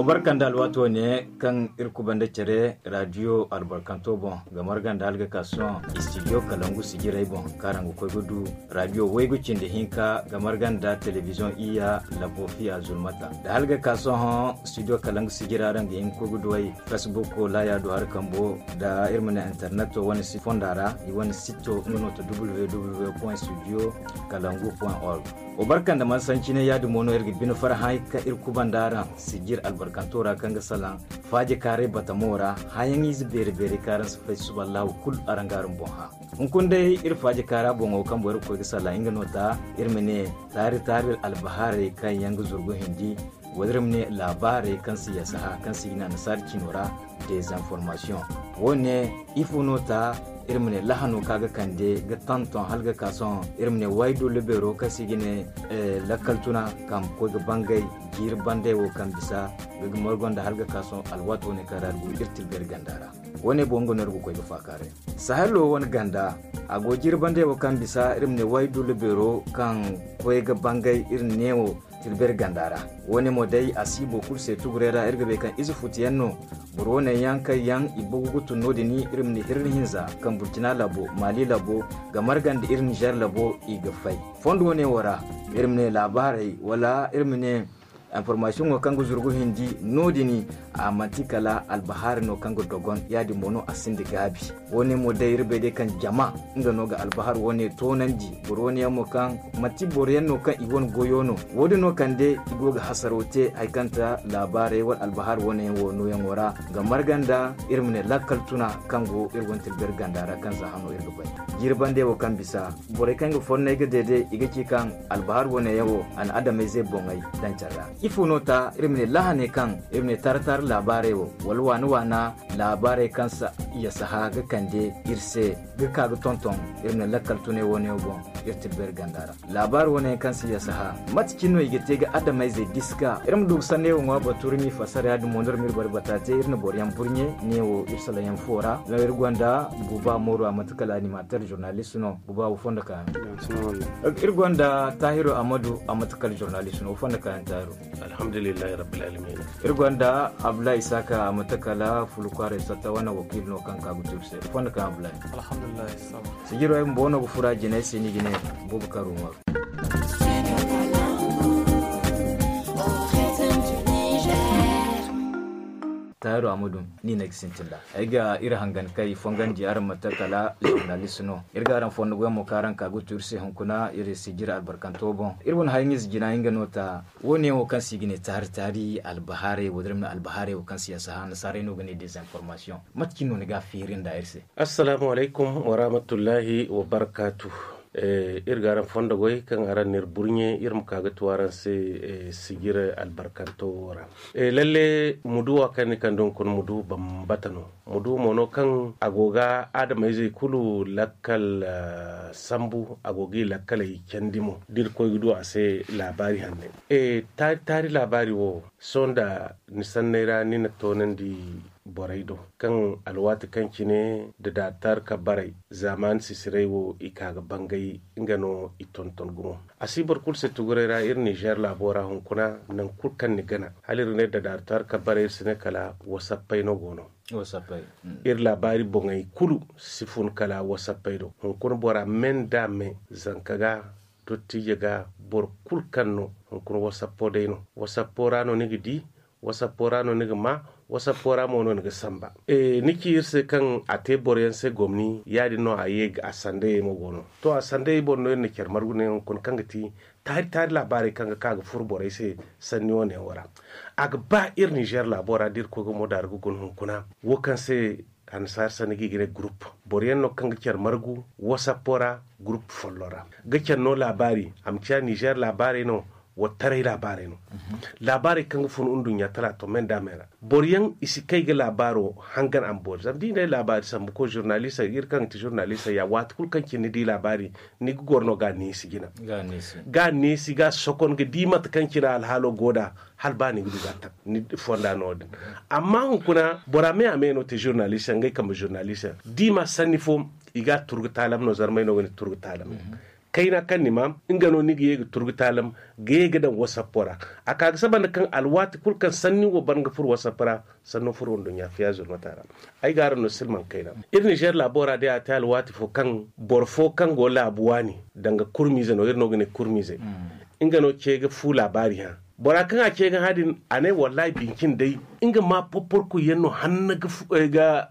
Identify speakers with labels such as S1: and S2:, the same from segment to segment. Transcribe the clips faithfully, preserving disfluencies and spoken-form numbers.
S1: barkan da alwato ne kan irku banda cere radio albarkanto bon ga margan da alga kason studio kalangu sigirai bon karangu koy gudu radio waygu cinde hinka ga margan da television iya labofi a zulmata da alga kason studio kalangu sigiraran ga hin ko gudu wai facebook ko la ya do har kambo da irmana internet to wani sifondara i wani sito ngono to w w w point studio kalangu point org o barkan da masanci ne ya dumono irgi binu farhai ka irku bandara sigir albarkantora kanga salan faje kare batamora hayan iz bere bere karan su fai suballahu kul arangarum bonha un kunde ir faje kara bongo kan boru ko sala inga nota irmene tari tari albahare kan yanga zurgo hindi wadrimne labare kan siyasa kan sina nasar kinora des informations wone ifo nota irmine lahano kaga kande ga tanton halga kason irmine waido libero kasigine eh, lakaltuna kam ko ga bangay gir bande wo kam bisa ga morgonda halga kason alwato ne karar gu irtil ber gandara wone bongo nergo ko ga fakare sahalo won ganda ago gir bande wo kam bisa irmine waido libero kan ko ga bangay irnewo tilber gandara woni mo dai asibo kurse tugurera ergabe kan izu futiyanno burone yanka yan ibugu tunodi ni irimni hirni hinza kan burkina labo mali labo ga margan da irin niger labo iga fai fondo ne wara irimne labarai wala irimne information wa kango zurgu hindi nodini a matikala albahar no kango dogon yadi mono asindi gabi woni mo dai rebe de kan jama inga no ga albahar woni tonandi buroni mo kan mati boryen no kan iwon goyono wodi no kan de igoga hasarote aikanta labare wal albahar woni wono yan wara ga marganda irmine lakaltuna kango irgon tilber gandara kan za hano irgo bay girbande wo kan bisa bore kango fonne ga dede igaki kan albahar woni yawo an adame ze bongai dan charra ifunota irmine lahane kan irmine tartar labare wo walwani wana labare kansa ya sahaga kande irse gaka ga tonton irmine lakal tune woni bon irtil ber gandara labar woni kansa ya saha matkino igete ga adamai zai diska irm dug sanne wo ba turmi fasara du mondar mir barbatate irne boryam burnye ne wo irsala yan fora la irgonda buba moro amatkala animateur journaliste no buba wo fonda kan irgonda tahiru amadu amatkal journaliste no fonda kan tahiru
S2: alhamdulillahi rabbil alamin
S1: irgonda abla isaka matakala fulukware sata wana wakil no kan ka gutuse fonda kan abla
S2: alhamdulillah sam
S1: sigiro ay mbono go fura jene sini gine bubakar umar tayaro amudum ni na gisintinda aiga ira hangan kai fongan di aran matakala journalist no irga ran fonno go mo karan ka guturse hunkuna ire sigira albarkanto bon irwon hayngis gina inga nota woni o kan sigine tar tari albahare wodremna albahare o kan siyasa han sare no gane des informations matkino ne ga firin da irse
S2: assalamu alaikum wa rahmatullahi wa barakatuh e irgaran fonda goy kan aran nir burnye irum kaga tuwaran se e, sigire albarkanto wora e lalle mudu kan kan don kun mudu bambatano mudu mono kan agoga adama zai kulu lakkal uh, sambu agogi lakkal kendimo dir koy gudu ase labari hanne e tari, tari labari wo sonda nisannera ni na tonandi boraido kan alwati kanki ne da datar ka barai zaman sisirewo ikaga bangai ingano itonton gumo asibar kulse tugurera ir Niger labora hunkuna nan kulkan ni gana halir ne da datar ka barai sine kala wasappai no gono
S1: wasappai mm.
S2: ir labari bongai kulu sifun kala wasappai do hunkuna bora men dame zankaga dotti yaga bor kulkan no hunkuna wasappo de no wasappora no nigidi wasappora no nigma wasa pora mono nga samba e niki irse kan ate borense gomni yadi no aye a sande mo gono to a sande bonno ne kermargu ne kon kangati tari tari labari kanga kaga fur borese sanni woni wora ag ba ir Niger labora dir ko go modar gu gon kuna wokan se an sar sanigi gire group borien no kanga kermargu wasa pora group follora gacha no labari am tia Niger labari no watare labare no mm-hmm. labare kan fun undun ya tala to men damera boryan isi kai ga labaro hangan an bor zam dine labari sam ko journaliste ir kan ti journaliste ya wat kul kan kin di labari ni gorno ga ni sigina
S1: ga ni si
S2: ga ni si ga sokon ga dimat kan kira al halo goda hal bani gudu gatta ni fonda nodin amma hun kuna borame ameno ti journaliste ngai kam journaliste dima sanifo iga turgu talam no zarmay no ni turgu talam mm-hmm. kaina kan nima ingano nigi yega turgutalam gege dan wasapora aka saban kan alwati kulkan sanni wo banga fur wasapara sanno fur wondo nya fiyazul matara ay gara no silman kaina ir Niger labora de ata alwati fo kan borfo kan go labuwani danga kurmize no irno gane kurmize mm. ingano cege fu labari ha bora kan a cege hadin ane wallahi binkin dai inga ma poporko yenno hanna ga ga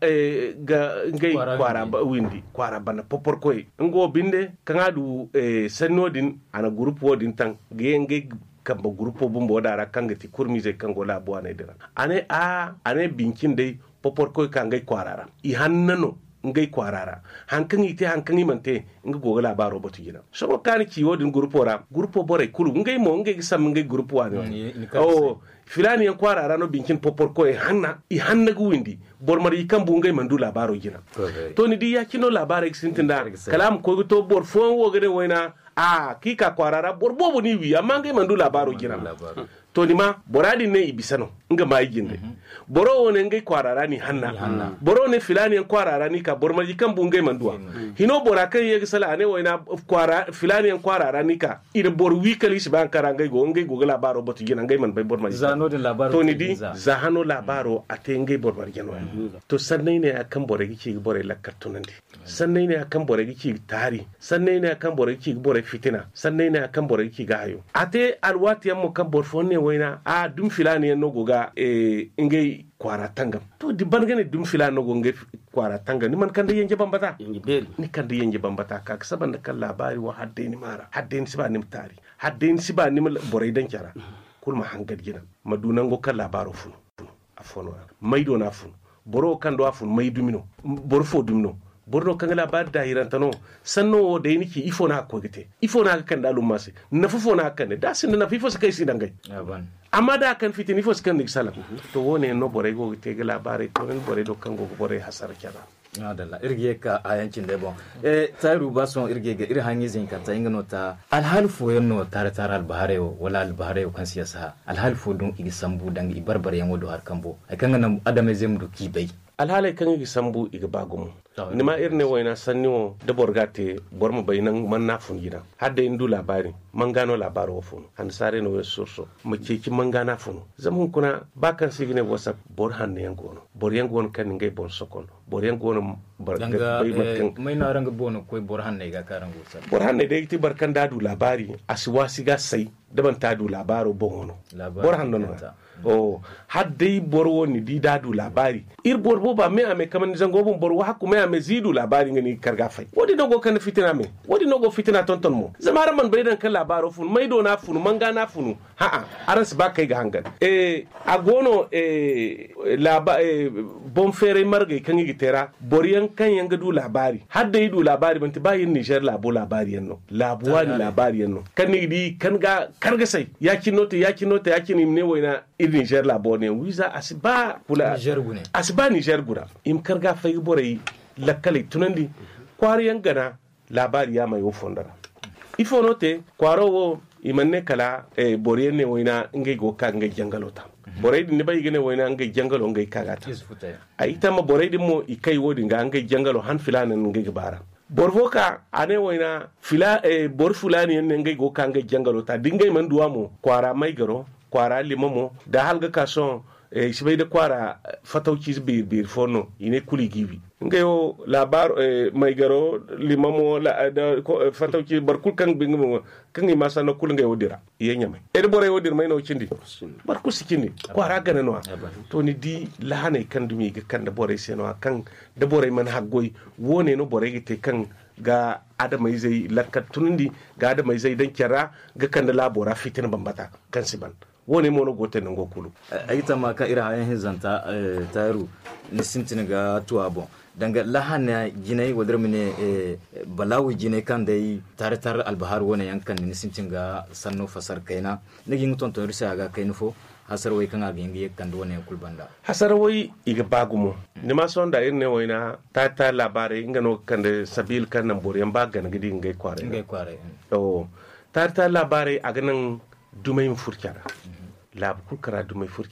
S2: ga ngai kwara ba windi kwara bana poporko ngo binde kan adu sanodin ana group wodin tan ge ngai kamba grupo bumbo dara kanga ti kurmize kango la buwane dira ane a ane binkin dai poporko kangai kwarara i hannano ngai kwarara hankan ite hankan imante nga goga labaro batu gina so kan ki wodin grupo ra grupo bore kulu ngai mo ngai sam ngai grupo wa ne oh filani yan kwarara no binkin poporko e hanna i hanna gu windi bor mari kan bu ngai mandu labaro gina to ni di yakino labaro exintinda kalam ko to bor fo wo gade wayna a kika kwarara bor bobo ni wi amma ngai mandu labaro gina to ni ma boradi ne ibisano nga mai ginde mm-hmm. boro woni ngai kwarara ni hanna mm-hmm. boro ne filani en kwarara ni ka bor maji kan bungai mandua mm-hmm. hino bora kan yegi sala ne wayna kwara filani en kwarara ni ka ida bor wikali shi ban kara ngai go ngai go labaro botu gina ngai man bai bor maji
S1: zano de labaro
S2: to ni di zahano labaro ate ngai bor mar gino mm-hmm. to sannai ne akan bore gici bore lakkatunandi mm-hmm. sannai ne akan bore gici tari sannai ne akan bore gici bore fitina sannai ne akan bore gici gayo ate alwati yammo kan bor fonne wayna a dum filani en no goga e ingay kwara tangam to di bangane dum filani no gonge kwara tangam ni man kande yenje bambata ni kande yenje bambata ka saban da kan labari wa hadde ni mara hadde ni siba ni tari hadde ni siba ni boray dan cara kulma hangad gina maduna ngo kan labaro funu afono maydo na funu boro kan do afun maydumino borfo dumino borno kan labar da hirantano sanno da yiniki ifo na ko gite ifo na kan dalum mase na fufo na kan da sin na fifo sai si dangai amma da kan fitini fo kan nik sala to wone no bore go gite ga labare to en bore do kan go bore hasar kana
S1: adalla irge ka ayancin da bon eh tayru bason irge ga ir hanyi zin ka ta ingano ta alhal fo yanno tare tare albahare wala albahare kan siyasa alhal fo dun igi sambu dan i barbare yan wodo har kambo ay kan nan adame zem do ki bai alhalai kan igi sambu igi bagumu ni ma irne wayna sanniwo de borgate bormo baynan man na fun gida hadde indu labari man gano labaro wo fun han sare no wesurso mo ceki man gana fun zamun kuna bakan sigine whatsapp bor hanne yangono bor yangono kan ngay bon sokon bor yangono barka bay matkan may na ranga bono koy bor hanne ga karango sa
S2: bor hanne de ti barkan dadu labari aswasi ga sai daban tadu labaro bono bor hanno no o hadde bor woni di dadu labari ir bor bo ba me ame kaman zango bon bor wa hakku me ame zidu labari ngani karga fay wodi dogo kan fitina me wodi nogo fitina tonton mo zamara man baydan kan labaro fun maydo na funu manga na funu ha a aras ba kai ga hangan e agono e laba e bon fere marge kan yi tera boriyan kan yanga du labari hadde yidu labari banti bayin Niger labo labari yanno labuwani labari yanno kan ni di kan ga karga sai yaki note yaki note yaki ni ne wayna Niger labo ne wiza asiba kula
S1: Niger gune
S2: asiba Niger gura im karga fay borai lakkale tunandi kwari yangana labari ya mai wofondara ifo note kwaro wo imanne kala e boriyen ne wayna ngai go ka ngai jangalota borai din ne bai gane wayna ngai jangalo ngai kagata ai tama borai din mo ikai wodi nga ngai jangalo han filana ngai bara borvoka ane wayna fila e bor fulani ne ngai go ka ngai jangalota dingai man duwamo kwara mai garo kwara limamo da halga kason e sibai da kwara fatauci bir bir fono ine kuli gibi ngayo labar e mai garo limamo la da fatauci barkul kan bingu kan ma sana kul ngayo dira yenya mai e bore wodir mai no cindi barku sikini kwara gana no to ni di lahane kan dumi ga kan da bore seno kan da bore man haggoy wone no bore gite kan ga adamai zai lakkat tunundi ga adamai zai dan kira ga kan da labora fitin bambata kan siban woni mono gote ngo kulu
S1: ayita ma ka ira hayan hizanta taru ni sintin ga tuabo danga lahana jinai wadar mine balawi jinai kan dai tare tare albahar wona yankan ni sintin ga sanno fasar kaina nigi nguton to risa ga kainfo hasar wai kan agin gi kan do ne kulbanda
S2: hasar wai iga bagumo ni ma son da irne wayna tata labare ingano kan da sabil kan nan boriyan bagan gidi ngai kware
S1: ngai kware
S2: to tata labare aganan dumai furkara lab kulkara dumai furkara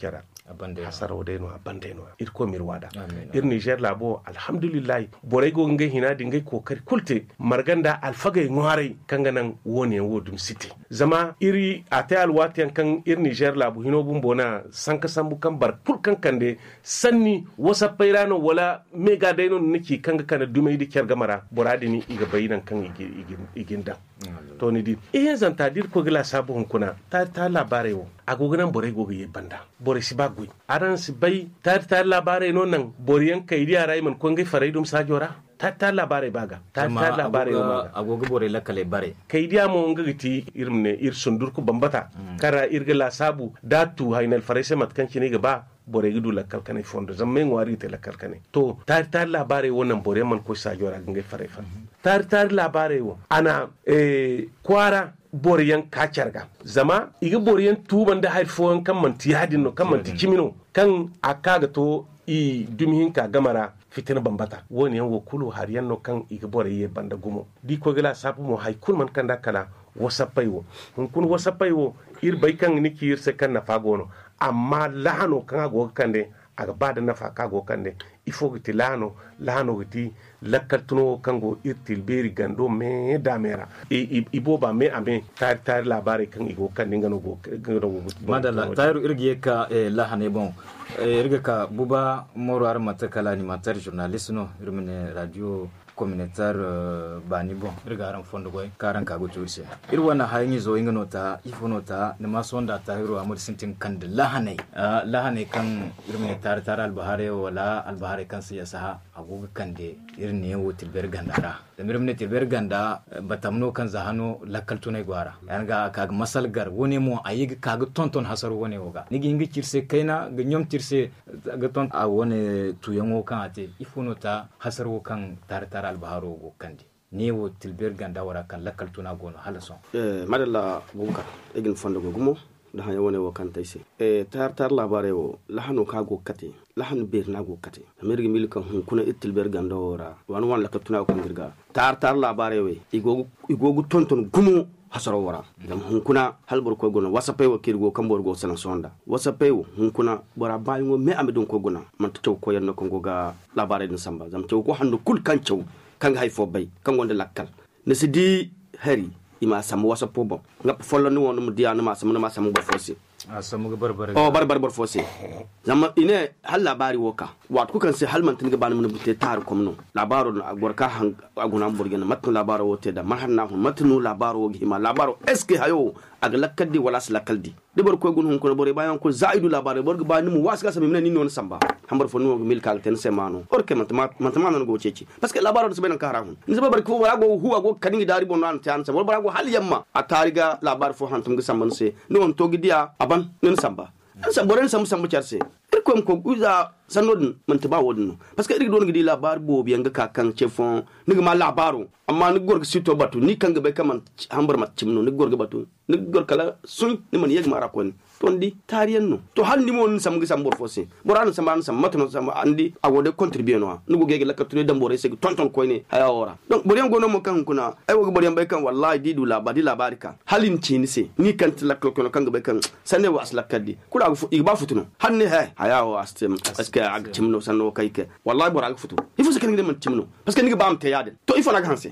S2: hasaro de no abande no irko mirwada ir Niger labo alhamdulillah boray go ngai hina dingai kokari kulte marganda alfagay ngware kanganan woni wodum city zama iri ata alwati kan ir Niger labo hino bumbona sanka sambu kan bar kul kan kande sanni wasa pairano wala mega dayno niki kanga kana dumay di kyar gamara boradi ni iga bayinan kan iginda to ni di e zanta dir ko gila sabu kuna ta ta labare wo agogonan boray go ye banda boray sibagui aran sibai ta ta labare no nan boriyan kaidi arai man ko ngai faraidum sajora ta ta labare baga ta ta labare o baga
S1: agogo bore la kale bare
S2: kaidiya mo ngati irmne ir sundur ko bambata mm. kara irgala sabu datu hainal farese mat kanci ne gaba bore gidu la kalkane fondo zamme ngwari te la kalkane to tar tar labare wonan bore man ko sajora ngai fare fa mm-hmm. tar tar labare wo ana e kwara boriyan kacarga zama iga boriyan tuban da haifon kan manti hadin no kan manti kimino kan akaga to i dumhin ka gamara fitina bambata woni yan wo kulu har yanno kan iga boriye banda gumo di ko gala sapu mo hay kun man kanda kala wasappai wo hun kun wasappai wo ir bay kan niki ir se kan na fagono amma lahano kan go kande aga bada nafa kago kande il faut que tilano lahano giti lakaltuno kango irtil beri gando me damera e iboba me ame tar tar labare kan igo kan ngano go ngano go
S1: madalla tayru irgiye ka lahane bon irga ka buba moro ar matakala animateur journaliste no irmene radio communautaire uh, bani bon irgaran fondo goy karan ka go turse irwana hayni zo ingano ta ifono ta ne masonda ta hiro amur sintin kan da lahane uh, lahane kan irme tar tar al bahare wala al bahare kan siyasa agoga kan de irne wo tilber gandara da mirmne tilber ganda batamno kan zahano lakal tunai gwara yanga ka masal gar woni mo ayig ka ga tonton hasar woni woga nigi ngi tirse kaina ga nyom tirse ga ton a woni tuyango kan ate ifono ta hasar wo kan tar tar albaharo go kandi ne wo tilber ganda wara kan lakal tuna gono halason
S3: eh madalla bunka egin fondo go gumo da hanya wone wo kan taise eh tar tar labare wo lahano ka go kati lahano ber na go kati amergi milkan hun kuna tilber ganda wara wan wan lakal tuna ko ngirga tar tar labare we igogu igogu tonton gumo hasaro wara dam hun kuna halbor ko gono wasape wo kirgo kambor go sana sonda wasape wo hun kuna bora bayingo me amedon ko gona man to ko yanno ko goga labare din samba zam to ko hando kul kancho kanga hay fo bay kango de lakkal ne sidi hari ima samu wasapo bon ngap follo ni wonu diya na ma samu na ma samu ba fosi
S1: a samu ga barbar
S3: oh barbar bar fosi zam ine hal labari woka wat ku kan se hal man tin ga ban mun bute tar komno labaro na gorka han aguna burgen matnu labaro wote da mahanna hun matnu labaro wogi ma labaro eske hayo aga lakkadi wala slakaldi de bor ko gun hun ko bore bayan ko zaidu labaro bor ga bani mu wasga sabi min ni non samba hambar fo no mil kal ten semano orke man man man go ceci parce que labaro se benen kara hun ni se bar ko wala go huwa go kadingi dari bon nan tan sa bor go hal yamma atariga labaro fo hantum ga samban se non to gidiya aban nen samba an samboren sam sambu charse irkom ko uza sanodin man taba wodin parce que irig don gidi labar bo bianga ka kan chefon ni ma labaro amma ni gorga sito batu ni kanga be kaman hambar mat chimno ni gorga batu ni gorkala sun ni man yeg mara kon tondi tariyan no to handi mon sam gi sambor fosi boran sam sam matno sam andi agode contribuer no ni go gege la katune dambore se tonton ko ni haya ora donc borian gono mo kan kuna ay wo borian be kan wallahi didu la badi labarika halin chini se ni kan la kono kanga be kan sanne wa asla kaddi kula igba futuno hanne he haya o astem que ag chimno sanno kayke wallahi bor ag futu il faut se kengi man chimno parce que ni ga bam te yade to il faut na ganse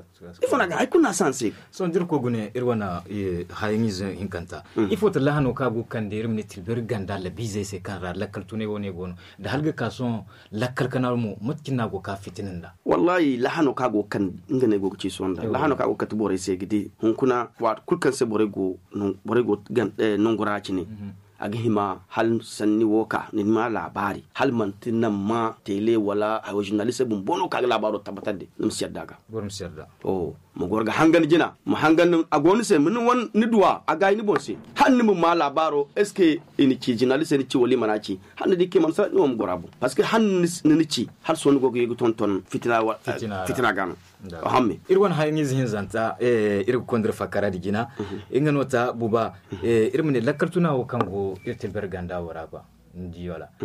S3: il faut na ga ay kuna sanse
S1: so ndir ko gune irwana hayingi ze hinkanta il faut te lahano ka go kan de rimni tilber ganda la bize se kan ra lakal tune woni gono da halga ka son lakal kanal mu mutkina go ka fitininda
S3: wallahi lahano ka go kan ngane go ci sonda lahano ka go kat bore se gidi hun kuna wa kulkan se bore go bore go gan non gora ci ni agihima hal sanni woka ni ma labari hal mantina ma tele wala a journaliste bun bono ka labaro tabatade nim siadaga
S1: borom siada
S3: oh mo gorga hangan jina mo hangan agoni se mun won ni duwa agay ni bonse hanni mo ma labaro est ce que ini ci journaliste ni ci wali manaci hanni dikke man sa ni mo gorabu parce que hanni ni ci hal son gogo yego ton ton fitina fitina gan o hamme
S1: irwan hayni zihin zanta e irgo kondre fakara digina ingano ta buba e irmene lakartuna o kango irtel berganda waraba ndiyola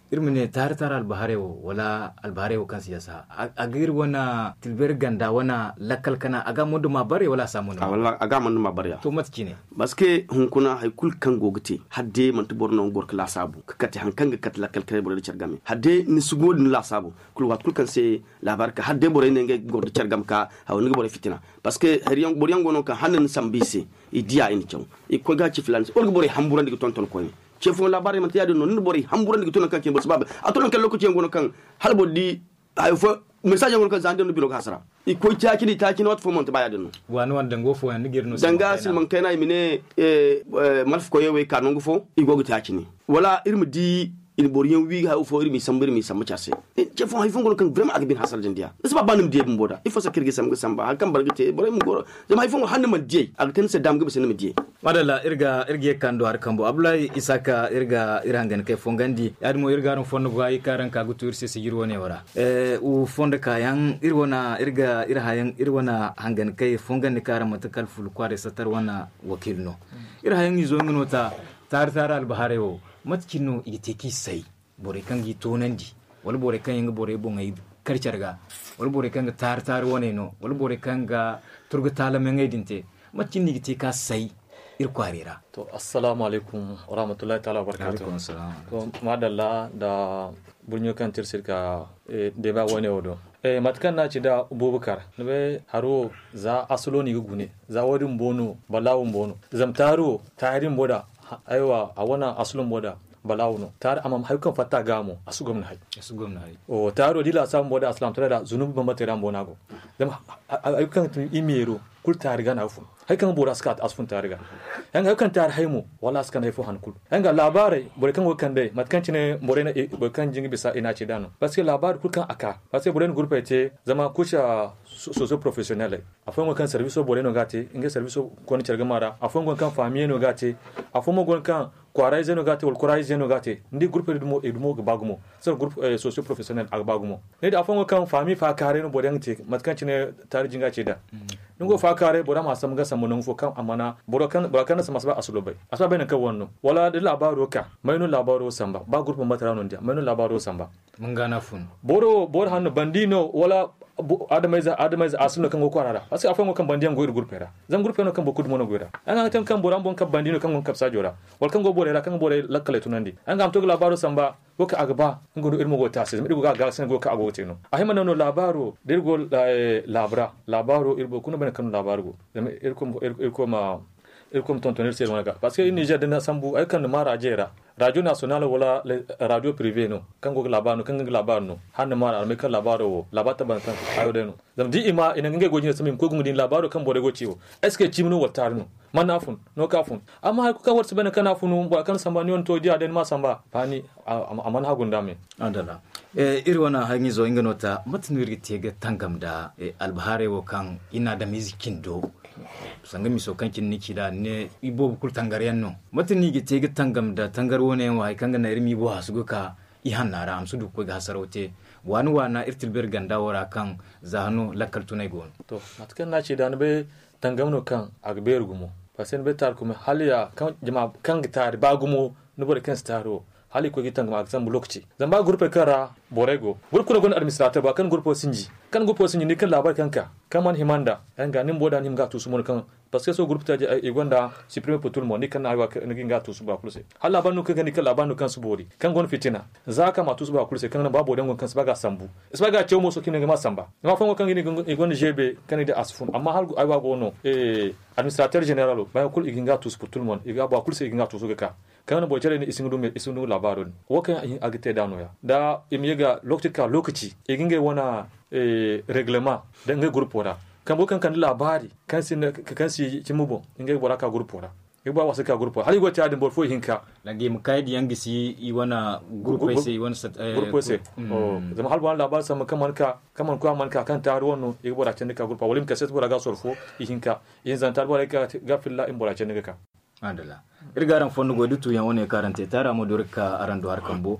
S1: irmine tar tar albahare wo wala albahare wo kan siyasa agir wana tilber ganda wana lakal kana aga modu ma bare wala samu
S3: a wala aga modu ma bare
S1: to matki ne
S3: baske hun kuna hay kul kan gogite hadde man to borno gor kala sabu kati han kan kat lakal kare bore chargame hadde ni sugo ni la sabu kul wat kul kan se la barka hadde bore ne nge gor chargam ka haw ni bore fitina baske heriyan bore yango no ka hanan sambisi idia ini chaw e ko ga ci filan or bore hamburandi ko tonton ko ni chefo la bare man tiade no ni bore hamburandi ko tonton kan ke bos baba atolon kan lokaci yango no kan halbo di ay fo message yango kan zande no bilo kasara i ko taaki ni taaki not fo monte baya deno
S1: wani wanda ngo fo ni girno
S3: danga sil man kana mine e malf ko yewe ka no fo i gogo taaki ni wala irmi di in boriyen wi ha fo irmi sambir mi samma chasse je fo hay fo ngol kan vraiment ak bin hasal jendia isba banum die mboda il faut sa kirgi sam samba ha kan bargite bore mu goro jama hay fo ngo hande man die ak tan se dam go sen mi die
S1: madalla irga irge kando har kambo ablay isaka irga irangan ke fongandi yadmo irga ron fondo go ay karan ka gutur se sigiro ne wara e u fonda kayan irwana irga irhayan irwana hangan kai fongandi karan matakal ful kware satar wana wakilno irhayan izo nginota tar tar al baharewo matkino iteki sai bore kangi tonandi wal bore kan yanga bore bon ay karcarga wal bore kanga tar tar wone no wal bore kanga turga tala mengai dinte matkinni gite ka sai irkwarira
S4: to assalamu alaikum wa rahmatullahi ta'ala wa barakatuh to madalla da bunyo kan tirsirka e deba wone odo e matkan na ci da Abubakar ne haro za asulo ni gune za wadin bono balawo bono zamtaro tayirin boda aiwa a wannan asulun boda balawuno tar amam haykan fatta gamo asu gomna hay
S1: asu gomna hay
S4: o taro dila sam boda aslam tare da zunubi ban matira bonago dam haykan tun imero kul tariga na fu haykan boda skat asfun tariga yanga haykan tar haymu wala skan hayfu hankul yanga labare bore kan wakan dai matkan cine bore na bore kan jingi bisa ina ce dano parce que labar kul kan aka parce que bore groupe te zama kusha socio professionnel afon wakan service bore no gate inge service ko ni cerga mara afon wakan famille no gate afon wakan kwarai zeno gate wal kwarai zeno gate ndi groupe edumo edumo bagumo so groupe eh, socio professionnel ag bagumo ne da afon kan famille fa kare no bodan te matkan cine tar jinga ce da nungo fa kare boda ma sam ga sam non fo kan amana bodo kan bodo kan sam asba asulo bai asba bai kan wonno wala da labaro ka mai no labaro samba ba groupe matara non dia mai no labaro samba
S1: mun gana fun
S4: boro bor hanno bandino wala adamaiza adamaiza asulo kan go kwarara parce que afon kan bandiyan go ir groupe ra zan groupe no kan bokud mono goira an kan kan boran bon kan bandino kan gon kapsa jora wal kan go borera kan bore lakkale tunandi an ga am to labaro samba ko ka agba ngodo irmo go tase mi go ga ga sen go ka ago teno ahima no labaro dirgo labra labaro irbo kuno ben kan labaro go irko irko ma irko tontonel ser wona parce que Niger dana sambu ay kan mara jera radio national wala radio privé no kan go labano kan go labano han mara me kan labaro labata ban kan ayo deno zam di ima ina nge go jina samin ko gungudin labaro kan bore go ciwo est-ce que chimno watarno manafun no kafun amma ku ka warsu bana kana funu ba kan samba ni on to dia den ma samba fani aman hagun dame
S1: andala e irwana hangi zo inganota matnirgi tege tangam da albahare wo kan ina da musikin do sanga mi so kankin niki da ne ibo kul tangariyan no matni gi tege tangam da tangarwo ne wa kanga na irmi bo hasugo ka ihan nara amsu du ko ga sarote wani wana irtil berganda wara kan zahano lakal tunai gon
S4: to matkan na ce da ne be tangam no kan agber gumo pasen be tar kuma haliya kan jama kan gitar ba gumo no bore kan staro hali ko gitan ma example lokaci zamba groupe kara borego groupe ko gon administrateur ba kan groupe sinji kan groupe sinji ni kan labar kanka kaman himanda an ga nin boda nim ga tusu mon kan parce que so groupe ta e gonda supprimer pour tout le monde ni kan aywa ni ga tusu ba kulse halla banu kan ni kan labar no kan su bori kan gon fitina zaka ma tusu ba kulse kan ba bodan gon kan su ba ga sambu isba ga cewo so kin ga ma samba ma fa kan ni gon jebe kan da asfun amma hal aywa gono eh administrateur général ba kul iginga tusu pour tout le monde iga ba kulse iginga tusu ga ka kan bo chere ni isingu me isunu labaron wokan ayin agite dano ya da imiga lokaci lokaci iginge wana eh reglement da ngai groupe ora kan bo kan kan labari kan sin kan si cimubo ngai bora ka groupe ora igba wasu ka groupe hali go ta din bo fo hinka
S1: langi mu kai diyan gisi i wana groupe sai wana
S4: groupe sai oh zama hal wan labar sama kaman ka kaman ko man ka kan taro wono igba bora cin ka groupe walim ka set bora ga sorfo hinka yin zan tar bora ka gafilla in bora cin ka
S1: adala irgaran fonno godi tu yan woni karante tara mo dorka arando har kambo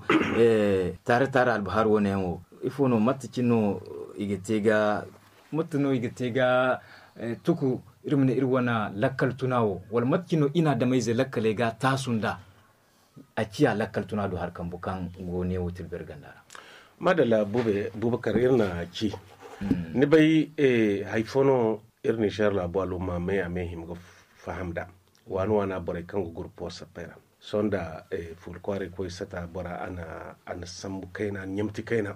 S1: e tare tare albahar woni mo ifono mattikino igitega mutno igitega tuku irmine irwana lakkal tunawo wal matkino ina da maize lakkale ga tasunda a ciya lakkal tuna do harkan bukan gone wutul bergandara
S2: madala bube bubakar irna ci ni bai e haifono irni shar la balo ma me ame him go fahamda wanu wana bore kan go grupo sapera sonda e ful kware ko sata bora ana ana sambu kaina nyamti kaina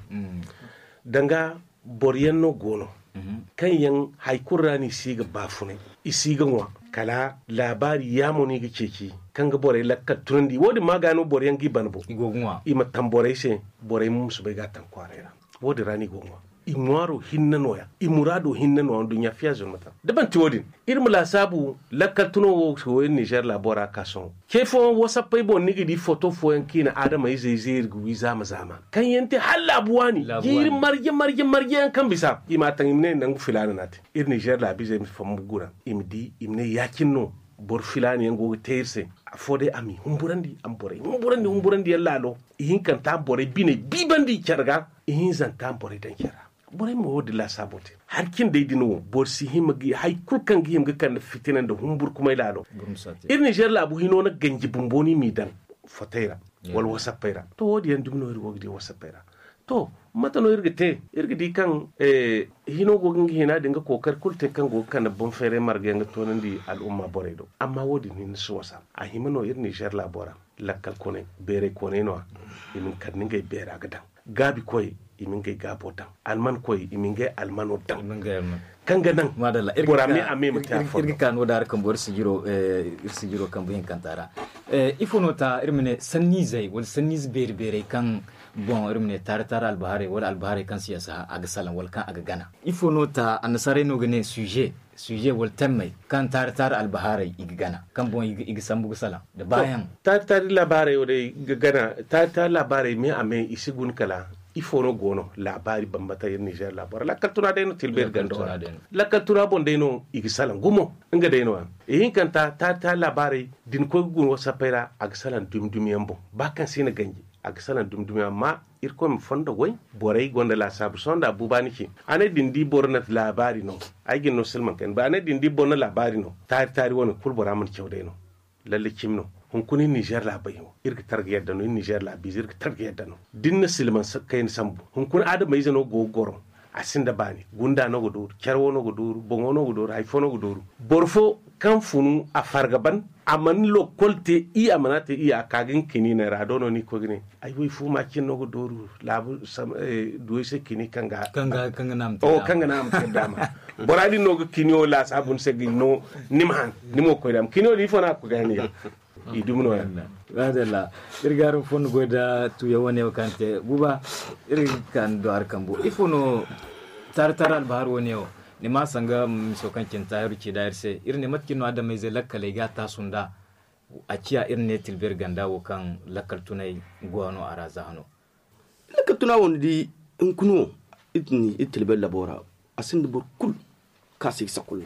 S2: danga boryenno gono kan yan haikurani siga bafune isiga wa kala labari ya moni ga ceci kan ga bore lakka tundi wodi magano bore yan gibanbo
S1: igogwa
S2: ima tambore se bore musu be gatan kwarera wodi rani gogwa imwaro hinnanoya imurado hinnano dunya fiyazo mata daban tiwodin irmula sabu lakka tuno wo so en Niger labora kason kefo wasa paybo nigi di photo fo en kina adama izai zai gwi zama zama kan yente halla buwani yir marje marje marje kan bisa ima tan imne nan filana nati ir Niger la bize mi famu gura imdi imne yakinno bor filani en go teirse afode ami humburandi am bore humburandi humburandi yallalo ihin kan ta bore bine bibandi kyarga ihin zan ta bore dan kyara bore mo wodi la sabote har kin dai dino bor si himagi hay kulkan gi himga kan fitinan da humbur kuma ilalo ir Niger la bu hino na ganji bumboni mi dan foteira wal wasapaira to wodi en dumno irgo di wasapaira to mata no irga te irga di kan eh hino go ngi hina dinga kokar kulte kan go kan bon fere marge nga to nandi al umma bore do amma wodi ni su wasa a himano ir Niger la bora lakkal kone bere kone no imin kan ngai bera gadan gabi koy imingai gabo dan alman koy imingai almano dan kanga nan
S1: madalla
S2: bora me ame mata fo
S1: irgi kan wadar kan bor sigiro eh sigiro kan buhin kantara eh ifono ta irmine sanni zai wal sanni bere bere kan bon irmine tar tar al bahare wal al bahare kan siyasa aga salan wal kan aga gana ifono ta annasare no gane sujet sujet wal tammai kan tar tar al bahare igana kan bon igi sambu salan da bayan
S2: tar tar labare wode gana tar tar labare me ame isigun kala ifono gono labari bambata yin Niger labara la katuna deno tilber gando la katuna bon deno igisalan gumo nga deno e hin kanta ta ta labari din ko gun wasa pera agsalan dum dum yambo bakan sina ganji agsalan dum dum ma ir ko mi fondo goy boray gonda la sabu sonda bubani ki ane din di borna labari no ay gin no selman ken ba ane din di borna labari no tar tari wona kul boraman cewdeno lalle kimno hun kuni Niger la bayo irga targa yadda no Niger la biz irga targa yadda no dinna silman kayin sambu hun kun adama izano go goro asinda bani gunda no go dur kerwo no go dur bongo no go dur iphone no go dur borfo kan funu a fargaban aman lo kolte i amanate i akagin kini na radono ni ko gine ay wi fu ma kin no go dur labu sam duwe se kini kanga
S1: kanga kanga nam
S2: o kanga nam te dama boradi no go kini o la sabun se gino nimhan nimo ko dam kini o li fona ko gani idumno yalla
S1: wadalla irgaru fon goda tu yawane wakante buba irkan do arkambo ifono tartaral bahar woneo ni ma sanga so kancin tayru ci dairse irne matkino adamai ze lakkale ga ta sunda a ciya irne tilber ganda wo kan lakkal tunai gono araza hano
S3: lakkal tuna wondi in kuno itni itilber labora asin bur kul kasi sakulla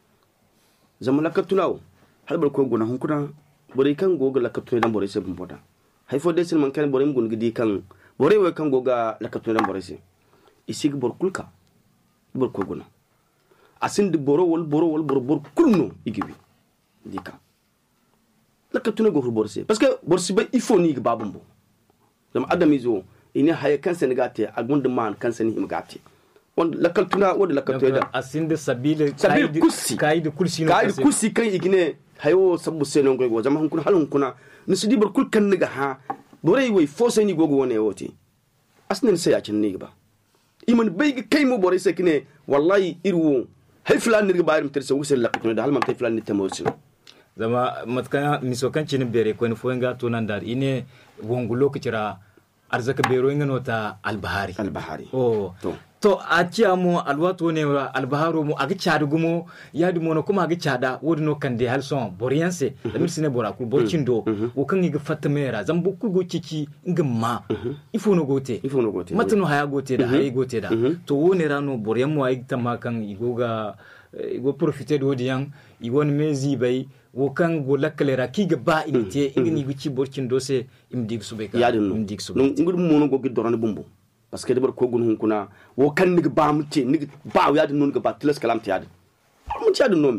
S3: zaman lakkal tunawo halbar ko gona hunkuna bore kan goga lakatune dan bore se bumboda hay fo desin man kan bore ngun gidi kan bore we kan goga lakatune dan bore se isig bor kulka bor ko gona asin di boro wol boro wol bor bor kulno igibi dika lakatune go bor se parce que bor se ba il faut ni ga babumbo dam adamizo ina hay kan sen gate agund man kan sen him gate on lakatuna wod lakatune da
S1: asin de sabile
S3: sabil kursi
S1: kaide kursi no
S3: kaide kursi kan igine hayo sabu senon go jama hun kun halun kuna nisidi bar kul kan niga ha bore way fose ni gogo wone woti asnen sai a cin ni ba iman bai kai mu bore sai kine wallahi irwo hay fulan ni ba irin terse wusel lakatuna da halman kai fulan ni tamosin
S1: zama matkana misokan cin bere ko ni foenga to nan dar ine wongu lokacira arzaka bero ngano ta albahari
S3: albahari
S1: oh to to a ciyamu alwato ne albaharo mu aga cada gumo yadi mono kuma aga cada wodi no kande halson boriyanse da mirsine bora ku bocindo o kan ga fatamera zan bukku go ciki ngama ifo no gote
S3: ifo no gote
S1: matano haya gote da hayi gote da to woni rano boriyan mu ay tamakan igoga igo profiter do diyan igon mezi bai wo kan go lakalera kiga ba inite ingini guci bocindo se imdig subeka
S3: imdig subeka ngud mono go gidorane bumbu parce que debar ko gun hun kuna wo kan nig ba mute nig ba ya din non ga ba tilas kalam tiade mun tiade nomi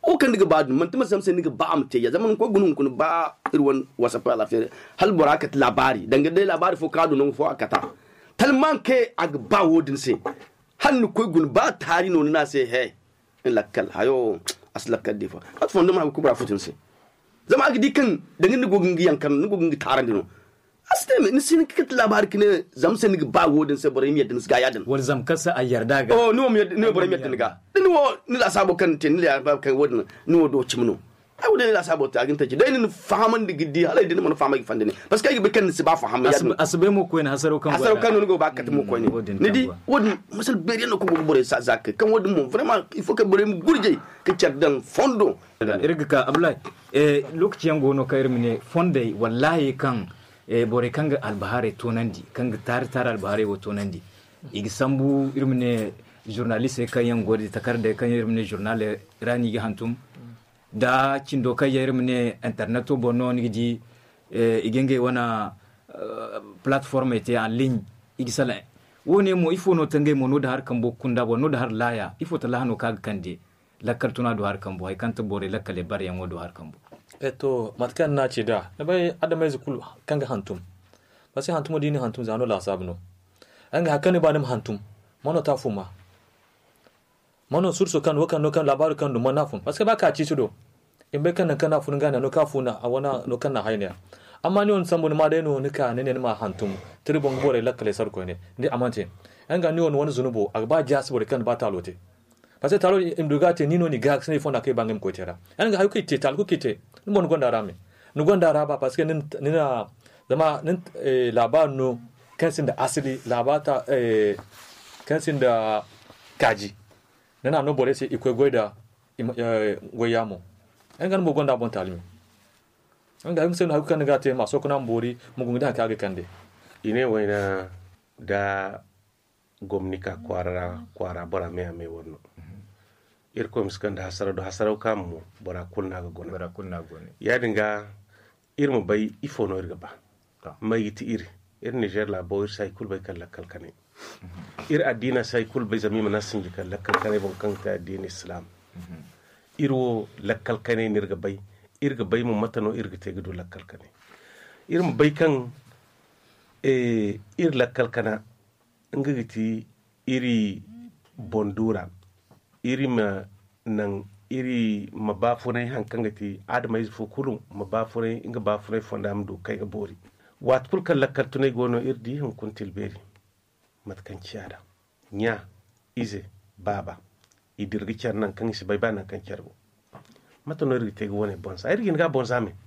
S3: o kan diga badu man tuma samse diga ba am te ya zaman ko gunun kun ba irwan whatsapp la fere hal borakat labari danga dai labari fo kadu non fo akata talman ke ag ba wodin se hannu ko gun ba tari non na se he in lakkal hayo aslakal difa at fondo ma ko bra futin se zama ag dikan danga ni gogin yankan ni gogin taran dino asteme ni sin kit labar kine zam sen ba wodin se bore mi yadin ga yadin
S1: wal zam kasa a yarda ga
S3: oh no mi ni bore mi yadin ga ni wo ni la sabo kan tin ni la ba kan wodin ni wo do chimno ai wodin la sabo ta ginta ji dai ni fahaman di giddi halai din man fahama fande ne parce que ai kan si ba fahama yadin
S1: asbe mo ko en hasaro kan
S3: hasaro kan ni go ba kat mo ko ni ni di wodin masal beri no ko go bore sa zak kan wodin mo vraiment il faut que bore mu gurje ke cerdan fondo
S1: irga ka ablay e lokacin gono kayir mine fonde wallahi kan e bore kanga albahare tonandi kanga tar tar albahare wo tonandi igi sambu irmine journaliste kayan godi takarde kan irmine journal rani gi hantum da cindo kay irmine interneto bonno ni di e igenge wana plateforme te en ligne igi sala woni mo ifo no tange mo no da har kambo kunda bo no da har laya ifo ta lahano kaga kande lakkar tuna do har kambo hay kanta bore lakkale bar yan wodo har kambo
S4: eto matkan na ce da na bai adamai zukul kanga hantum ba sai hantum dini hantum zano la sabno an ga hakane ba nam hantum mono ta fuma mono surso kan wakan no kan labaru kan dum na fun paske ba ka ci do in bai kan kana fun gana no ka funa a wana no kan na haina amma ni on sambo ma dai no nika ne ne ma hantum tribon bore lakkale sarko ne ndi amante an ga ni on wani zunubo a ba jas bore kan ba ta lote parce que talo imdugate nino ni gax ne fona ke bangem ko tera an ga hayko te tal ko kite mon gonda rame no gonda raba parce que nina zama nin labar no kansin da asili labata eh kansin da kaji nana no bore se ikwe goida goyamo an ga mo gonda bon talimi an ga imsen hayko kan gate ma sokona mbori mo gonda ka ga kande
S2: ine waina da gomnika kwara kwara bora me ame wonno irko miskanda hasara do hasara kam bora kulna ga gona
S1: bora kulna gona
S2: ya dinga irmo bay ifo no irga ba mai ti ir ir Niger la bo ir sai kul bay kala kalkane ir adina sai kul bay zami manasin jikal la kalkane bon kan ta din islam irwo la kalkane nirga bay irga bay mu matano irga te gudu la kalkane irmo bay kan e ir la kalkana ngigiti iri bondura iri ma nan iri mabafunai hankangati adamai fu kulum mabafunai inga bafunai fondam do kai ga bori wat kul kan lakkal tunai gono irdi hun kuntil beri matkan ciada nya ize baba idirgi ciar nan kan si bayba nan kan ciarbo matano irgi te wone bonsa irgi nga bonsa me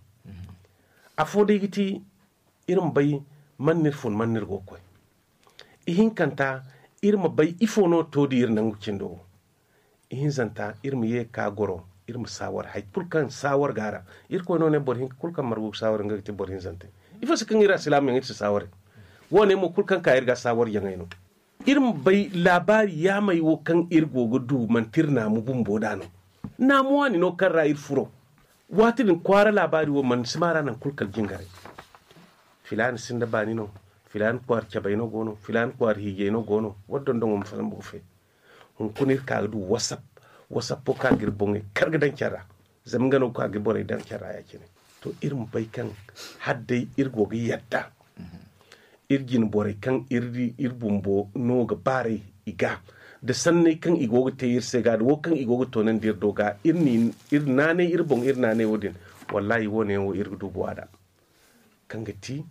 S2: afode giti irum bay manir fun manir go koy ihin kanta irma bay ifono todi ir nangu cindo ihin zanta irma ye ka goro irma sawar hay kulkan sawar gara ir ko no ne bor hin kulkan marbu sawar ngati bor hin zante ifo se kan ira islam ngi sawar wone mo kulkan ka irga sawar yangayno irma bay labari ya mai wo kan irgo gudu man tirna mu bumbo dano na mu wani no kan ra ir furo watin kwara labari wo man simara nan kulkal jingare filan sinda bani no filan kwar cabayno gono filan kwar higeno gono waddon dongo mfalam bo fe hun kunir ka du whatsapp whatsapp ko ka gir bonge karga dan cara zamngano ka gir bore dan cara ya kine to irin bai kan hadde irgo ga yadda irgin bore kan irdi irbumbo no ga bare iga da sanne kan igogo te irse ga do kan igogo to nan dir doga irni irnane irbon irnane wodin wallahi wone wo irgu buada kan gati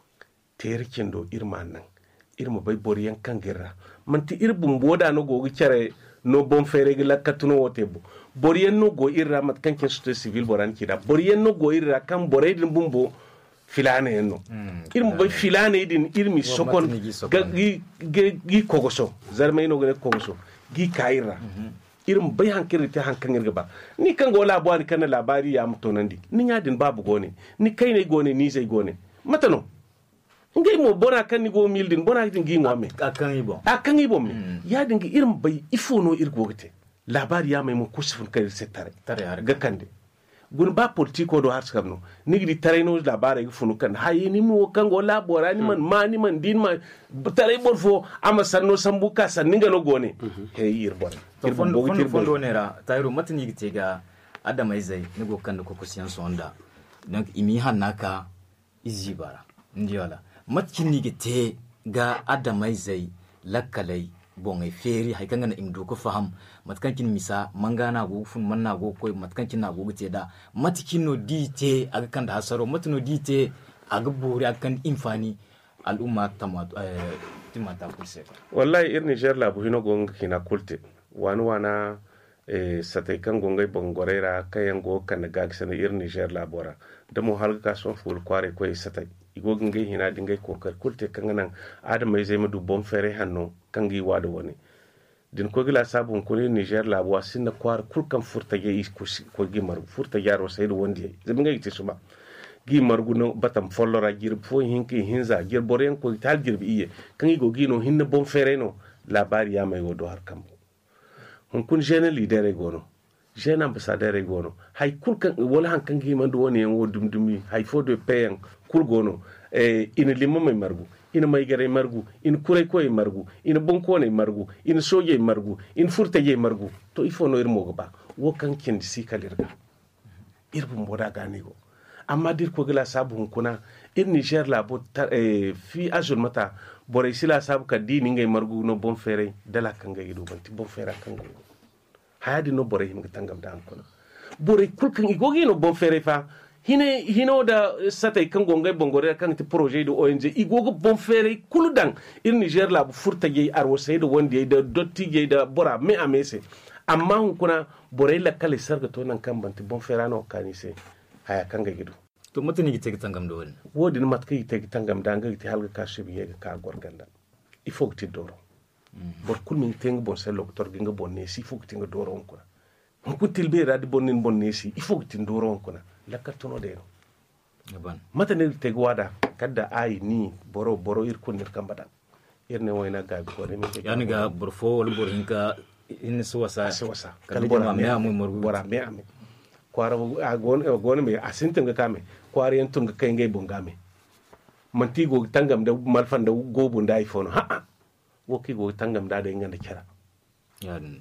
S2: terkin do irma nan irma bai boriyan kan girra manti irbun boda no gogi cere no bon fere gila katuno wote bo boriyan no go irra mat kan kin société civile boran kida boriyan no go irra kan boray din bumbo filane no irma bai filane din irmi sokon gi gi kogoso zarmay no gane kogoso gi kaira irma bai hankiri ta hankan irga ba ni kan go labo ni kan labari ya mutonandi ni nyadin babu gone ni kai ne gone ni sai gone matano ngai mo bona kan ni go mildin bona tin gi ngame
S1: akan ibo
S2: akan ibo mi ya dinga irin bai ifono irgo gite labari ya mai mo kusufun kai setare
S1: tare
S2: ga kande gun ba politiko do har sabno ni gidi tare no labari ifunu kan hayi ni mo kan go labora ni man ma ni man din ma tare bor fo ama sanno sambuka san ninga no gone he irbon
S1: irbon fondo fondo nera tayro matni gite ga adamai zai ni go kan ko kusiyan sonda donc imi hanaka izibara ndiyala matkin ni gite ga adamai zai lakalai bongai feri hay kanga na imdu ko faham matkankin misa mangana go fun manna go koy matkankin na go gite da matkin no dite aga kan da hasaro matno dite aga buri akan infani al'umma tamatu eh timata kulse
S2: wallahi ir Niger la buhino gonga kina kulte wani wana eh satai kan gongai bongorera kayan go kan ga sana ir Niger la bora da mu har ka son ful kware koy satai igo ngai hina dingai kokar kulte kan nan adamai zai mu du bon fere hanno kan gi wado woni din ko gila sabun ko Niger la bo sinna kwar kulkan furta ge is ko gi mar furta yaro sai do wondi zai ngai te suma gi margu no batam follora gir fo hinki hinza gir boren ko tal gir biye kan igo gi no hinna bon fere no labari ya mai wodo har kam hun kun jeune leader gono jeune ambassadeur gono hay kulkan wala han kan gi mandu woni en wodum dumi hay fo de payen kul gono e ina limma mai margu ina mai gare margu in kurai koy margu ina bon ko ne margu ina soje margu in furta je margu to ifo no irmo ba wo kan kin si kalirga irbu moda gani go amma dir ko gila sabu kuna ir Niger la bo e fi azul mata bore sila sabu ka dini ngay margu no bon fere dala kan ngay do banti bon fere kan go hayadi no bore him tangam dan kuna bore kulkan igogi no bon fere fa hine hino da satay kan gongay bongore kan ti projet do O N G igogo bon fere kuludan ir Niger la bu furta gey arwo saydo wonde da dotti gey da bora me amese amma hun kuna bore la kale sarga to nan kan banti bon fere no kanise haya kan ga gido
S1: to mutuni gi tegi tangam do woni
S2: wodi no matki tegi tangam da ngi ti halga ka shebi yega ka gorganda il faut que ti doro bor kul min teng bon se docteur gi nga bonne si il faut que ti nga doro on ko on ko tilbe radi bonnin bonne si il faut que ti doro on ko la kartono de no ban matane tegi wada kadda ay ni boro boro ir ko nir kambada irne wayna ga ko ne mi
S1: yani ga bor fo wala bor hinka in suwasa
S2: suwasa
S1: kala bor me amu morgu
S2: bora me ame kwara agon agon me asintin ga kame kwara yantun ga kai ngai bongame manti go tangam da malfan da gobu da iphone ha wo ki go tangam da da inganda kira
S1: yan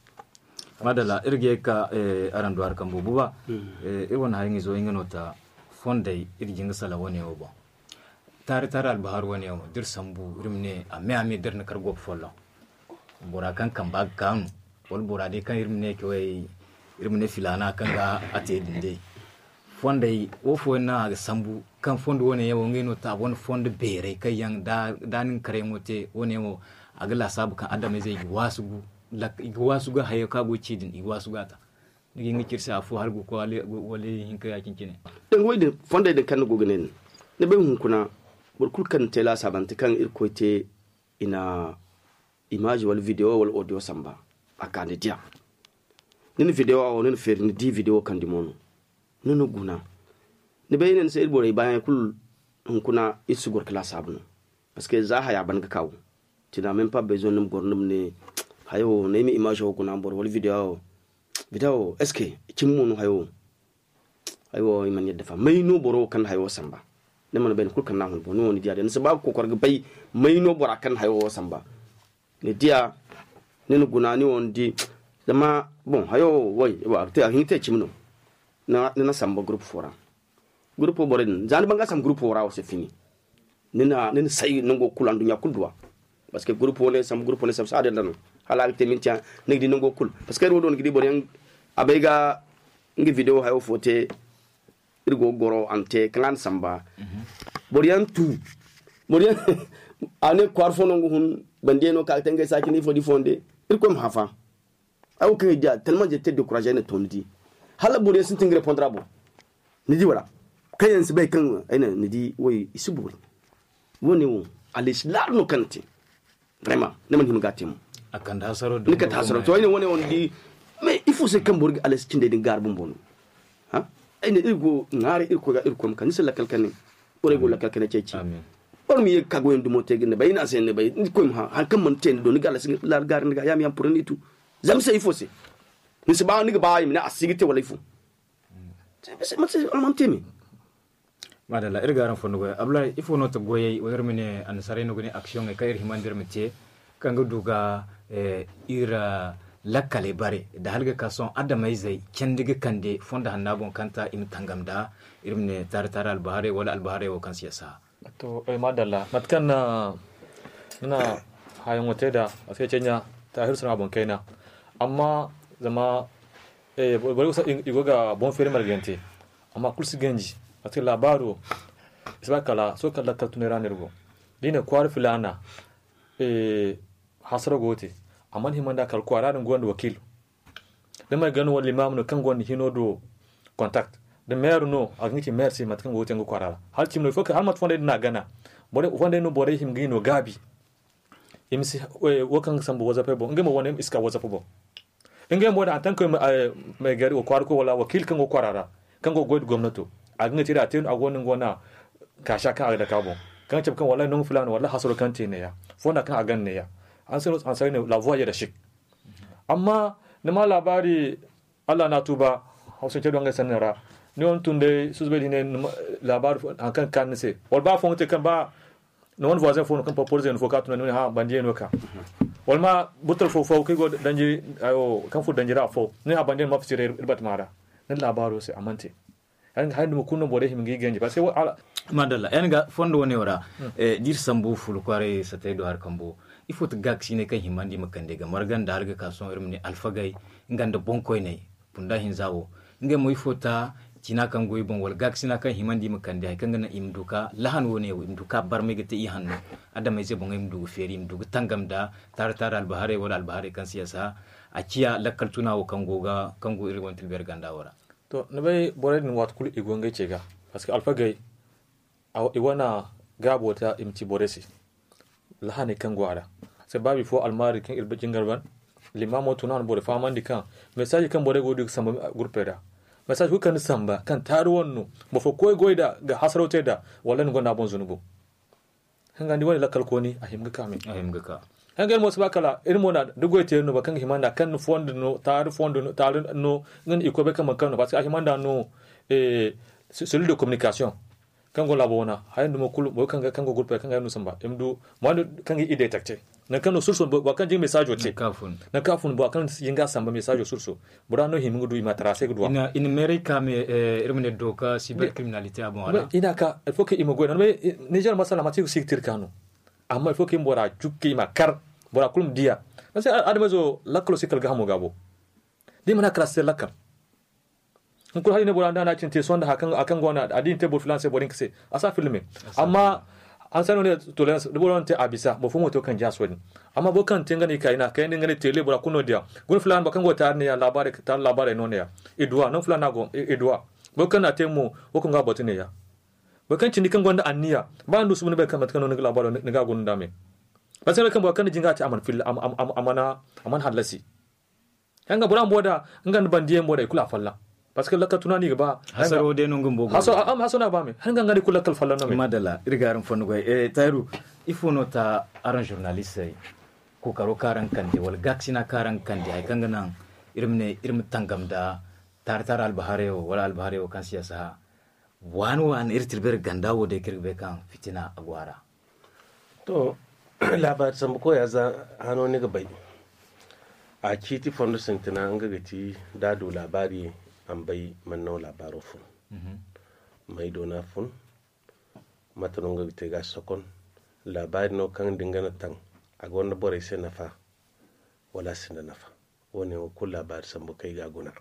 S1: madala irge ka aran duwar kan bububa e won hayin zo ingano ta fondai irjin sala woni obo tare tare al bahar woni o dir sambu rimne amme amme der na kargo follo bora kan kan ba kan wal bora de kan rimne ke way irmine filana kan ga ate dinde fonde o fo na ga sambu kan fondo woni yawo ngeno ta won fondo bere kai yang da danin kare mote woni yawo agala sabu kan adame zai wasugu lak wasugu hayo ka go cidin i wasuga ta ngi ngi kirsa fu har go ko wale wale hinka yakin kine
S3: dan woide fonde de kan go gnen ne be hun kuna bor kul kan tela sabanti kan irkoite ina image wal video wal audio samba akande dia nini video o nini fer ni di video kan di mono nunu guna ne be nen sey bore bayan kul hun kuna isu gor kala sabno parce que za haya ban ga kawo tu n'as même pas besoin de gornum ne hayo ne mi image ko kuna bor wal video video est ce que cimmono hayo hayo iman yedda fa may no boro kan hayo samba ne man ben kul kan na hun bono ni dia den sabab ko korga bay may no bora kan hayo samba ne dia nini guna ni on di dama bon hayo way wa te hinte chimno na na samba group fora group boren zan banga sam group fora o se fini nina nina sai nango kulan dunya kuldwa parce que groupe wala sam groupe wala sam sa de lanu halal te mintia nek di nango kul parce que rodon gidi boren abega ngi video hayo fote irgo goro ante clan samba borian tu borian ane kwarfo nango hun bandeno ka tenge sakini fo di fonde irko hafa aw ke dia tellement j'étais découragé ne tondi hala borian sin tingre répondra bon ni di wala kayen se bay kan ene ni di woy isuburi woni wo alish larno kanti vraiment ne man him gatim
S1: akanda hasaro
S3: ni ka hasaro to ene woni on di mais il faut se kamborg alish tinde di gar bombon ha ene irgo ngare irko ga irko kan ni la kalkane ore go la kalkane ceci amen or mi kago en dumo tege ne bayina sen ne bay ko ha han kam man ten do ni gala sig lar gar ni ga yam yam pour ni tout zam se il faut se ni se ba ni ga ba yim na asigite wala ifu c'est c'est on temi
S1: madala irgaran fondo go abla ifo no to goye o yermine an sareno goni action e kayir himandir mete kanga duga e ira lakkale bare da halga kason adamai zai kendiga kande fonda hannabon kanta im tangamda irimne tartara albahare wala albahare wo kan siyasa
S4: to eh madalla matkan na ina hayan wata da a sai cenya ta hirsu abun kaina amma zama eh bari kusa igo ga bon fere margante amma kulsi ganji a sai labaro isbakala so kala ka tunera nergo dine kwar filana eh hasara gote amma himanda kal kwara dan gonda wakil da mai gano wal imam no kan gonda hinodo contact da mayor no agniki merci matkan gote ngo kwara hal timno foka hal mat fonde na gana bore fonde no bore him gino gabi imsi wakan sambo wazape bo ngemo wona iska wazape bo ngemo da tan ko mai gari ko kwar ko wala wakil kan ngo kwarara kan go goid gwamnato agnati da tin agonin gona kasha kan da kabo kan ce kan wallahi non fulano wallahi hasoro kan te ne ya fonda kan agan ne ya an sai an sai ne la voie da shik amma ne ma labari Allah na tuba hausa ce don ga sanara ne on tunde su zube ne labari an kan kan ne se wal ba fonte kan ba no on voisin fon kan proposer ne foka tun ne ha bandie no ka wal ma butul fo fo kai go danji ayo kan fu danjira fo ne ha bandie ma fisire irbat mara ne labaro se amante an handu mu kunno bore him gi genje parce que ala
S1: madalla en ga fondo woni wara e dir sambu fulu kware satay do har kambo il faut gak sine kan himandi makande ga margan da harga kason irmni alfagay nganda bonkoy ne punda hin zawo nge mo il faut ta tina kan goy bon wal gak sina kan himandi makande hay kanga na imduka lahan woni imduka barme gete i hanno adama je bon imdu feri imdu tangam da tar tar al bahare wala al bahare kan siyasa a ciya lakkal tuna wo kango ga kango iri wontil berganda wara
S4: to ne bay bore ni wat kul igonga cega parce que alfagay aw iwana gabota imti boresi lahane kan gwara sai babi fo almari kan irbe jingarban limamo tunan bore famandi kan message kan bore godi samba gurpeda message ku kan samba kan taruwanno mo fo koy goida ga hasrote da wallan gona bon zunubu hanga ndi wani lakal koni a himga kame
S1: a himga ka
S4: hanga mo sabakala irmo na dugoite no bakan himanda kan fondo no taru fondo no taru no ngan ikobe kan kan parce que himanda no eh cellule de communication kango labona hayndu mo kulu bo kanga kango gurpe kanga no samba emdu mo kanga ide takte na kano surso bo kan jing message wote
S1: kafun
S4: na kafun bo kan yinga samba message surso burano himingu du imatrase gudwa
S1: ina in america me irmene doka cyber criminalité abon ala
S4: ina ka il faut que imogo na niger masala mati siktir kanu amma il faut que mbora jukki makar bora kulum dia parce que adamazo laklo sikal gamo gabo di mana krasse lakar ko hayne bora ndana cinte sonda hakan akan gona adin table finance borin kase asa filme amma an sanu ne tolerance de boron te abisa bo fumo to kan jaswani amma bo kan tenga ni kaina kaina ngane tele bora kuno dia gun filan ba kan go tar ne ya labare tar labare no ne ya edwa non filan nago edwa bo kan atemu bo kan ga botune ya bo kan cindi kan gonda anniya ba ndu subune be kan mat kan no labare ne ga gun dame ba sai kan bo kan jinga ta aman fil amana aman halasi hanga bora boda ngan bandiye boda kula falla parce que lakka tunani ba
S1: hasaro de no ngumbo
S4: haso am haso na ba me hanga ngari kula kal fallan no me
S1: madala irgaram fonu go e tayru ifono ta aran journaliste ko karo karan kande wal gaksina karan kande ay kanga nan irmne irm tangam da tartar al bahareo wala al bahareo kan siyasa wanu an irtil ber gandawo de kirbe kan fitina agwara
S2: to labar sam ko ya za hano ne ga bai a kiti fondo sentina an ga gati dado labari an bai manno labaro fun mai dona fun matanon ga te ga sokon labari no kan dingana tan a gonda bore sai nafa wala sin nafa woni ko labari sambo kai ga guna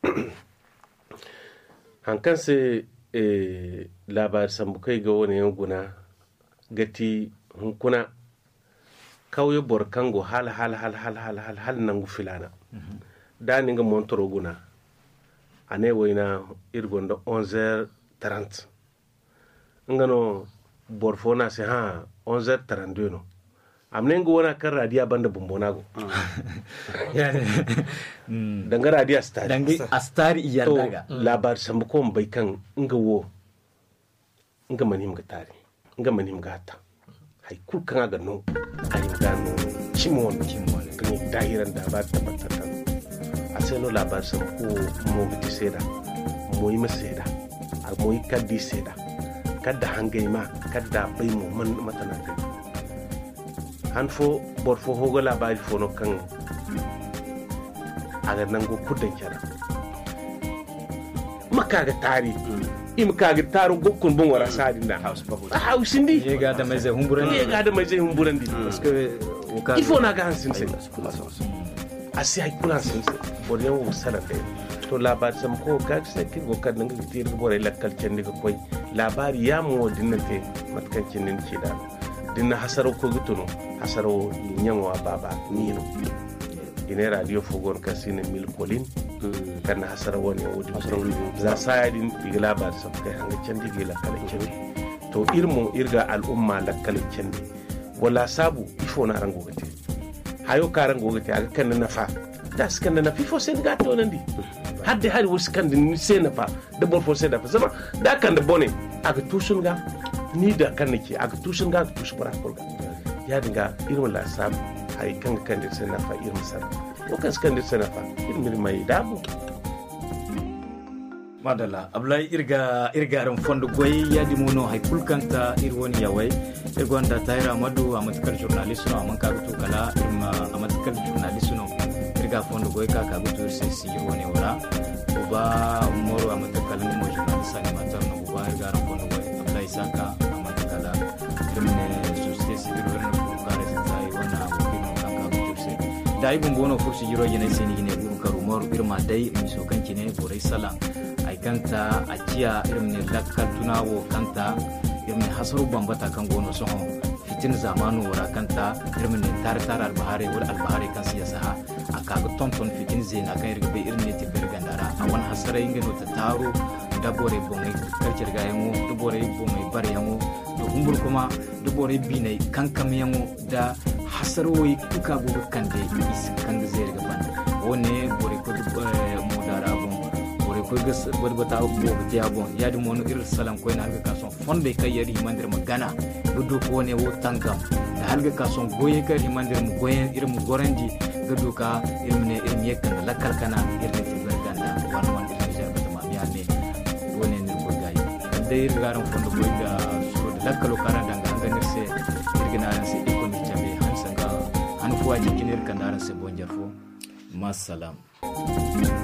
S2: hankan sai e labari sambo kai ga woni guna gati hunkuna kawye borkango hal hal hal hal hal hal hal nangu filana dani nga montoro guna ane wayna irgonda onze heures trente ngano borfona se ha onze heures trente-deux no amne ngo wona kan radia banda bombonago yani danga radia stari
S1: dangi astari iyaldaga
S2: labar sambu ko mbay kan nga wo nga manim ga tari nga manim ga ta hay kul kan ga no ay gano chimon chimon kan dahiran da ba ta batata aseno labar sambu ko mo bi seda mo yi maseda a mo yi kaddi seda kadda hangay ma kadda bay mo man matana kai han fo bor fo hogo labari fo no kan aga nango kudan kera makaga tari im kaga taru gokkun bon wara sadinda hausindi
S1: ye ga da mai zai humburandi
S2: ye ga da mai zai humburandi
S1: parce que
S2: il faut na ga hansin sai asi ay kula sin sai bo ne wo sala de to labari sam ko ka sai ki go kan nga tir bo re lakkal cende ko koy labari ya mo dinnate matkan cinin ci da dinna hasaro ko gutuno hasaro nyanwa baba nino ine radio fogon kasine mil kolin kan hasara woni wodi za sayadin igla ba sa kai hanga candi gila kala candi to irmo irga al'umma la kala candi wala sabu ifo na rango gate hayo karango gate aga kan na fa das kan na fifo sen gato nandi hadde hari wus kan ni sen fa da bor fo sen da fa sama da kan da bone aga tusun ga ni da kan nake aga tusun ga aga tusun bara kolga ya dinga irmo la sabu hay kan kan da sen na fa irmo sa ko kan kan da sen na fa irmo mai dabu
S1: madala ablay irga irgaran fondo goy yadi mono hay kulkanta irwoni yawai irgonda tayra madu amatkal journalist no amanka gutu kala irma amatkal journalist no irga fondo goy ka ka gutu se si irwoni wala uba moro amatkal mo journalist ni matarno uba irgaran fondo goy ablay saka amatkala irne société civile werno ko kare sai wana bukino kanka gutu se dai bumbono fursi jiro yene seni ne buru karu moro irma dai miso kanki ne borai sala ay kanta a ciya irin ne lakkal tunawo kanta irin hasaru bambata kan gono soho fitin zamanu wara kanta irin ne tartar albahare wal albahare kan siyasa aka ga tonton fitin zena kan irin be irin ne ti bergandara a wan hasara inga no ta taro da bore bongai kalcir ga yango da bore bongai bare yango to humbur kuma da bore binai kan kam yango da hasaroi kuka go kande is kan zere ga ban wone bore ko modara ko gas barbata ko tiya bon yadi mon ir salam ko na ga son fonde kay yari mandir magana gudu ko ne wo tangam da halga ka son goye kay mandir mu goye ir mu gorandi gudu ka irmne irm yekkan lakal kana irne ti berganda wan wan ir jar batama biane wone ne ko gay de ir garan fondo ko da so lakal kana danga anga nirse irgina ran se ko ni jabe han sanga han fuwaji kinir kandaran se bonjar fo masalam